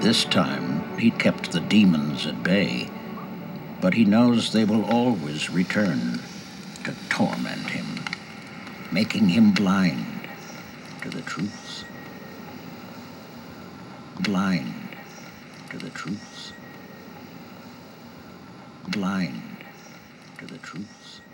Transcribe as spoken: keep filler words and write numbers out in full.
This time, he kept the demons at bay, but he knows they will always return to torment him, making him blind to the truths. Blind to the truths. Blind to the truths.